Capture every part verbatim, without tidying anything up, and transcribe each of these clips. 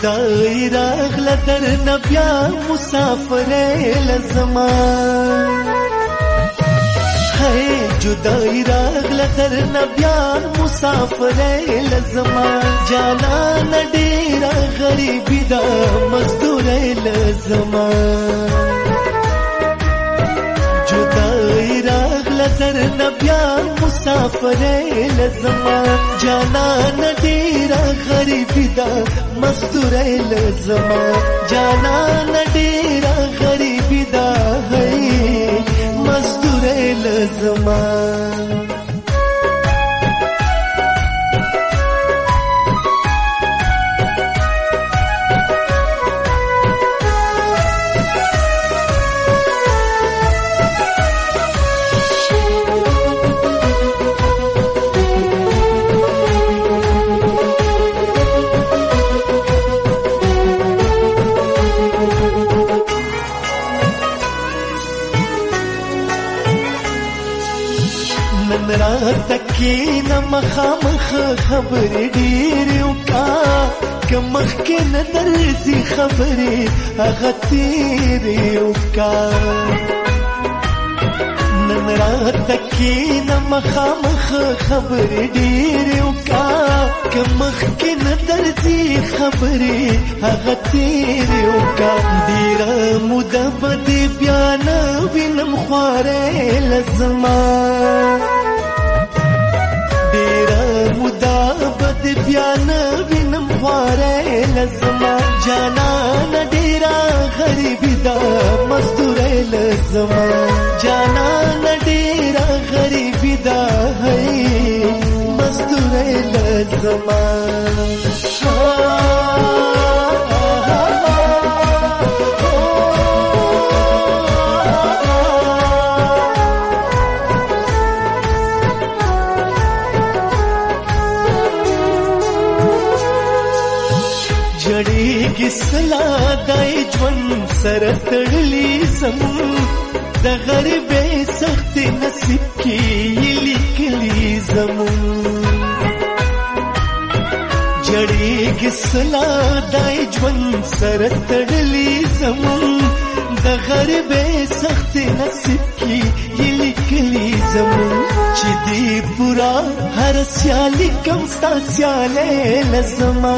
جدائی راغله درنه بیا مسافرې لزما ہے جدائی راغله درنه بیا مسافرې لزما جانان ډېره غریبي ده مزدورې لزما جدائی راغله درنه بیا مسافرې لزما جانان ډېره غریبي ده مزدورې لزما جانان ډېره غریبي ده مزدورې لزما نن رات کې نه مخامخ خبرې ډېرې وکړه که مخکې نه درځي خبرې هغه تېرې وکړه نن رات کې نه مخامخ خبرې ډېرې وکړه که مخکې نه درځي خبرې هغه تېرې وکړه ډېره موده به دې بیا نه وینم خوارې لزما ډېره موده به دې بیا نه وینم خوارې لزما جانانه ډېره غریبي ده مزدورې لزما جانانه ډېره غریبي ده مزدورې لزما جړېږي سلا دای ژوند سره تړلی زم د غریبۍ سختې نصیب کې یې لیکلي زمون جړېږي سلا دای ژوند سره تړلی زمون د غریبۍ سختې نصیب کې یې لیکلي زمون چې دې پورا هر سیالي کم ستا سیالۍ لزما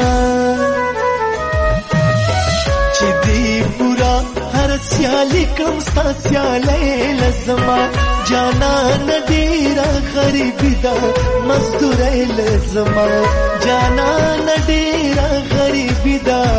چې دې پورا هر سیالي کم ستا سیالۍ لزما جانان ډېره غریبي ده مزدورۍ لزما جانان ډېره غریبي ده